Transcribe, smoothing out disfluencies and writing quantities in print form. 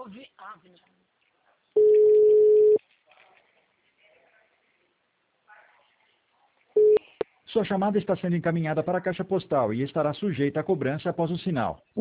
ouvi. Ah, Sua chamada está sendo encaminhada para a caixa postal e estará sujeita a cobrança após o sinal.